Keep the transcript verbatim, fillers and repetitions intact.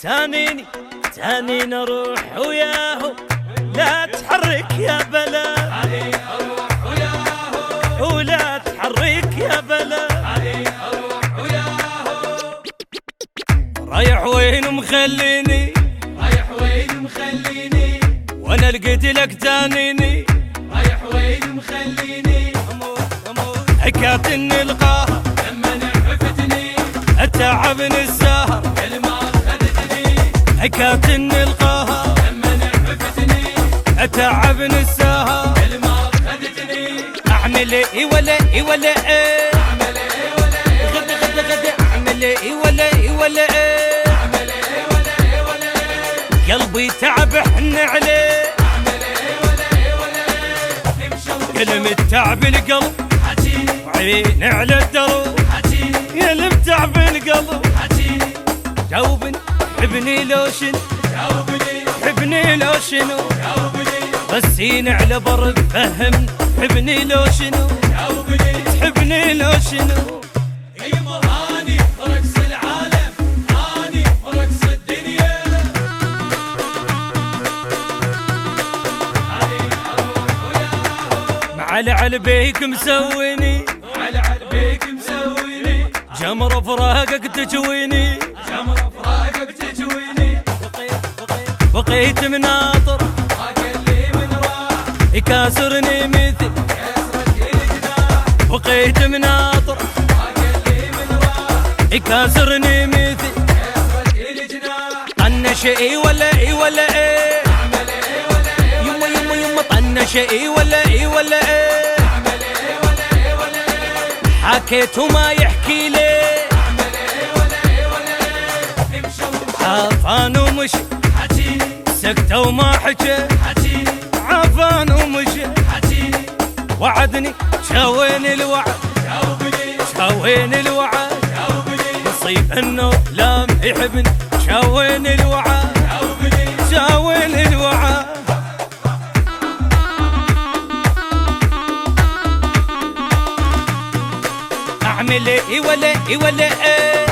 تانيني تانيني اروح وياهو، لا تحرك يا بلا اروح وياهو، ولا تحرك يا بلا اروح وياهو. رايح وين مخليني، رايح وين مخليني، وانا لقيت لك تانيني، رايح وين مخليني. حكاية اني القاها لما نعفتني، اتعبني السهر كلمة خذتني. حكاية اني القاها لما نعفتني، اتعبني السهر كلمة خذتني. اعمل ايه ولا ايه ولا ايه، اعمل ايه ولا ايه، غد غد غد اعمل ايه ولا ايه ولا ايه، اعمل ايه ولا ايه ولا ايه. قلبي تعب احن عليه، اعمل ايه ولا ايه ولا ايه. كلمة تعب القلب وعين على الدرب، يا المتعب القلب جاوبني حبني لو شنو، حبني لو شنو، رسيني على بر فهمني حبني لو شنو، تحبني لو شنو. يما هاني رقص العالم، هاني رقص الدنيا. معلي على بيك مسويني، معلي على بيك مسويني، جمر فراقك تجويني، جمر فراقك تجويني. بقيت مناطر ما قال لي من راح، يكاسرني مثل كسرة الجناح. بقيت مناطر ما قال لي من راح، يكاسرني مثل كسرة الجناح. طنش اي ولا اي ولا ايه، اعمل ايه ولا ايه، يما يما يما طنش اي ولا اي ولا ايه، اعمل ايه ولا ايه ولا ايه. حكيت وما يحكي لي، اعمل ايه ولا ايه ولا ايه. عافان ومشي سكت وما حكى، عافان ومشي وعدني شاوين الوعد، شاوين الوعد. نصيب انه لا يحبني، شاوين الوعد، شاوين الوعد. اعمل ايه ولا ايه ولا ايه،